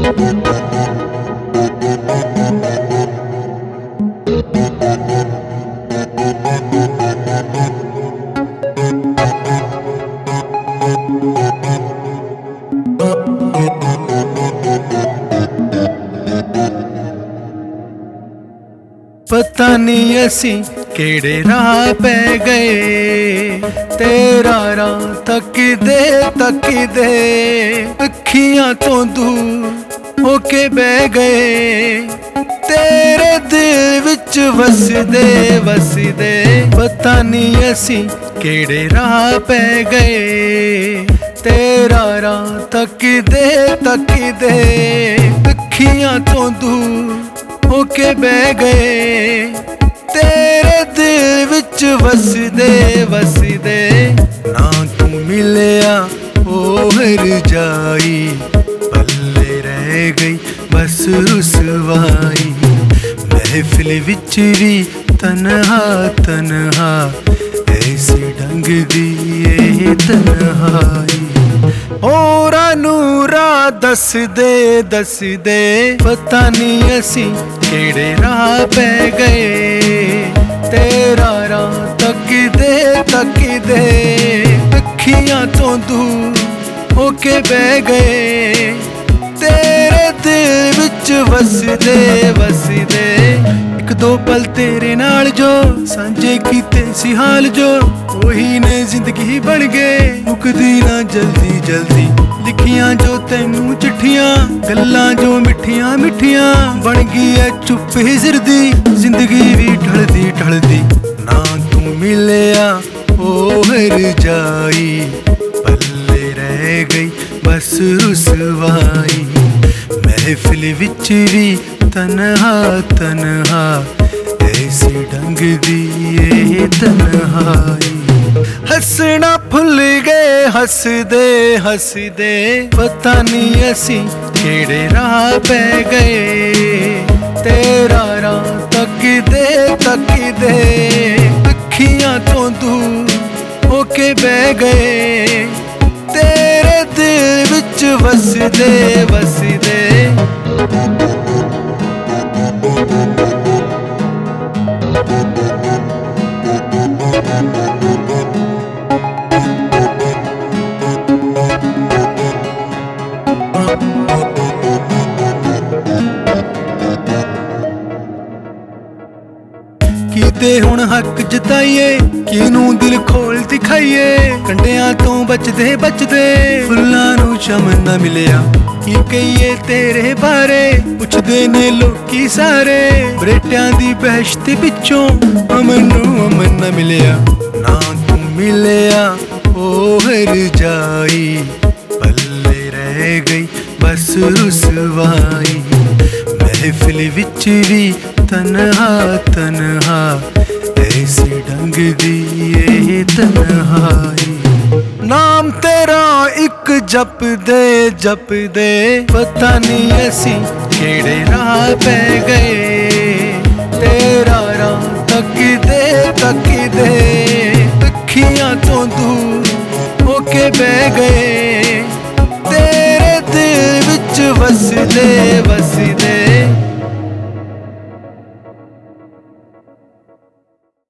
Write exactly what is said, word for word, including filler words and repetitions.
पता नहीं असी केड़े राह पै गए, तेरा राह तकदे तकदे अखियां तो दूर होके बह गए। तेरे दिल विच वसदे वसदे पता नहीं असी केड़े राह पै गए, तेरा राह तकदे तकदे अखियां तो दूर होके बह गए। तेरे दिल विच वसदे वसदे ना तू मिलिया ओ हर जाई, पल्ले रह गई बस रुसवाई। महफिल विच भी तन्हा तन्हा ऐसे ढंग दी ए तन्हाई। होरां नूं राह दस दे दस दे पता नहीं असी केड़े राह पै गए, तेरा राह तकदे तकदे अखियां तो दूर होके बह गए। तेरे दिल विच वसदे वसदे एक दो पल तेरे नाल जो सांझे कीते सी हाल जो, ओही ने जिंदगी बन गए मुकदी ना जल्दी जल्दी। लिखियां जो तैनू चिट्ठियां गल्लां जो मिठियां मिठियां, बन गई है चुप हिजर दी जिंदगी भी ढलदी ढलदी। ना तू मिलिया ओ हर जाई, पल्ले रह गई बस रुसवाई। महफिल विच भी तन्हा तन्हा ऐसी ढंग दी ए तन्हाई। हसना भुल गए हसदे हसदे पता नहीं असी केड़े राह पै गए, तेरा राह तकदे तकदे अखियां तो दूर होके बह गए। तेरे दिल विच वसदे वसदे कीते हुण हक जताइए, किनू दिल खोल दिखाइए। कंडियां तो बचदे बचदे फुल्लां नू चमन ना मिलिया, की कहिए तेरे बारे पुछदे ने लोकी सारे। बरेटियां दी बहशत पिछों अमन नू अमन ना मिलिया। ना तू मिलिया ओ हर जाई, पल्ले रह गई बस रुसवाई। महफिल विच भी तन्हा तन्हा ऐसी ढंग दी ए तन्हाई। नाम तेरा एक जप दे जप दे पता नहीं असी केड़े राह पै गए, तेरा राह तकदे तकदे अखियां तो दूर होके बह गए।